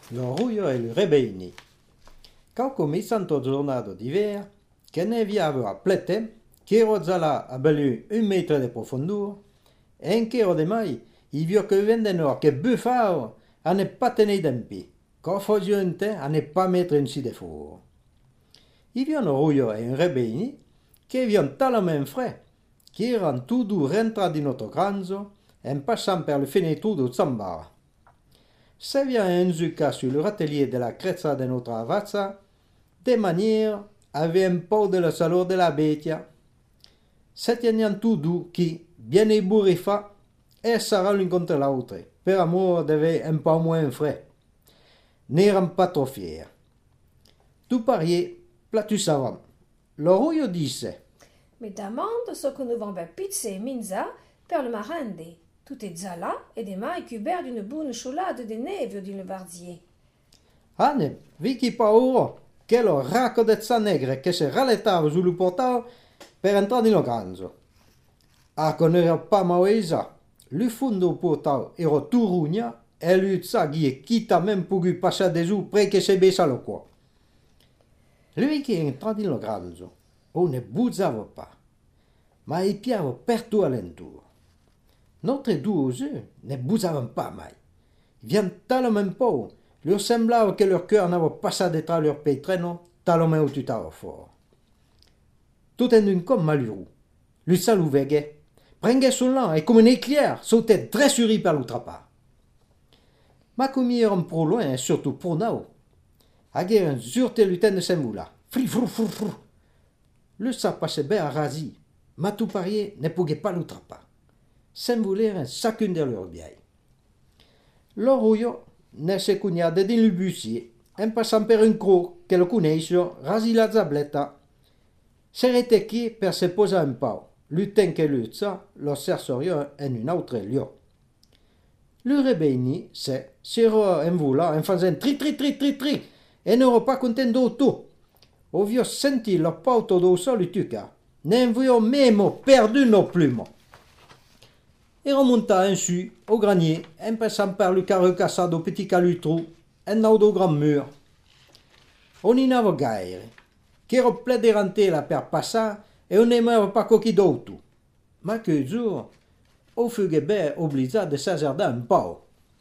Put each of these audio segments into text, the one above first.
Lo ruio e il rebeini. Quand cominciano giornate d'hiver, che neviava a plete, che ero già là a bello 1 metro di profondura, e in che ero di mai, i vio che vendono che buffao a ne pas tenere tempi, che foggiante a ne pas mettere in si de fuoco. I vio no ruio e in rebeini, che vion talmente frais, che erano tutti rentrati in notre granzo, e passant per le fenêtres de Zambara. Se vient un zucca sur le râtelier de la crezza de notre avazza, de manière avait un peu de la salor de la betia. Se tenian tout doux qui, bien ébouriffa, et sarà l'un contre l'autre, per amour d'avere un peu moins frais. N'eran pas trop fiers. Tout parier, platus savant. Le rouillot disse, Mais demande ce que nous vend pizza et minza per le marende. Tout est déjà là, et demain est couvert d'une bonne choulade de neve d'une vardier. Anne, Vicky pauro, che lo raccodezza negre che se rallettava sul portale per entrare in ganzo. A connaître pas Maoisa, le fondo portale era turugna e lui sa che quitta même pogu passare des jours près che se besa lo qua. Lui che entra in ganzo, o ne buzzava pas, ma i piava partout alentour. Notre douze ne bousaven pas mai. Vien tellement peu, leur semblava que leur cœur n'avait pas detrás leur pétreno, tellement au tutava fort. Tout en un comme malheureux, lui saluvegue, prengue son lan et comme un éclair, sautait très suri par l'autre part. Ma comme ils eran pro loin, et surtout pour nous, hagueren zurte lutin de semula, fri frou frou frou. Le sa passait bien à rasi, ma tout parier ne pouvait pas l'autre part. Sem voler chacune de leurs vieilles. L'orgueil ne se cugnade din le bussier, en passant per un croc che lo conosce, rasi la zabletta. S'arrêtait qui per se poser un peu, lutin que l'utsa, lo cercerio en un autre lieu. Le rebeini, s'era en vola, en faisant tri tri tri tri tri, et n'era pas content d'auto. Ovio senti lo pauto do sol tuca, ne voyons même perdu nos plumes. Et remonta ainsi au granier, en passant par le carreau cassado au petit calutro, en haut au grand mur. On y n'avait gaire, qu'era ple de renter la per passar, et on n'aimait pas coquille d'auto. Ma que jour, au fugue ben obligé de s'azarder un peu.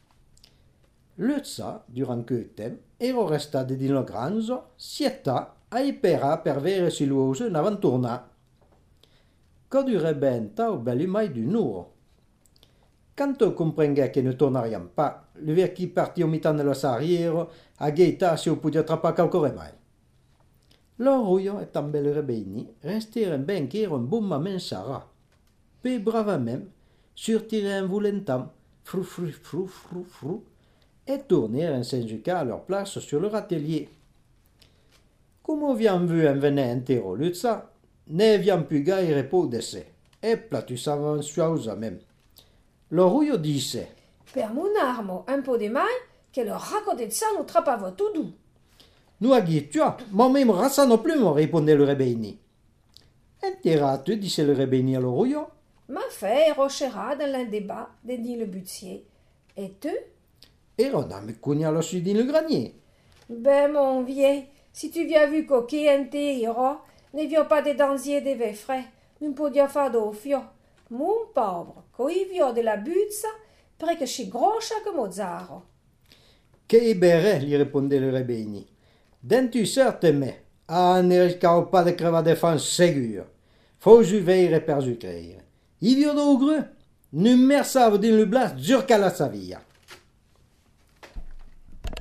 Le tsa, durant que temps, era restade din lo granzo, sietta, a ipera per vere si l'uoso n'avanturna. Quand du rebenta au belumai du nour. Quand on comprenait que ne tournerions pas, le vieux qui partit au mi-temps de los arrière, a gaita si on pouvait attraper encore mai. L'orgueil et en bel rebeini restèrent ben qu'era un bon moment sara. Peu bravement, surtirèrent volentam, frou frou frou frou frou, et tournèrent sans juca à leur place sur leur atelier. Comme on vient vu un venin entero lutsa, ne vient plus gaire pour d'essai, et platus avant chose même. L'orgueil disse, Per mon armo un po' de mai, che lo raccodezza nous trappava tout doux. nous aguitua, moi-même rassano plume, répondait le rebeini. Enterratu, disse le rebeini à l'orgueil. Ma fait rochera dans l'un des bas, dit le butier. Et tu? Et on a me cogna lo sud le granier. Ben mon vieux, si tu viens vu coquille intero, ne viens pas des dansiers des vets frais, non podia fare d'offio. Mon pauvre, coi vio de la buzza, près que chez groscia que Mozart. Che bere, gli répondait le rebeini. Dentu certament, a ne riscao pas de crevar de fan ségur. Faut juveire per jucreire. I vio d'ogre, nu mersavo din le blas dur qu'à la savia.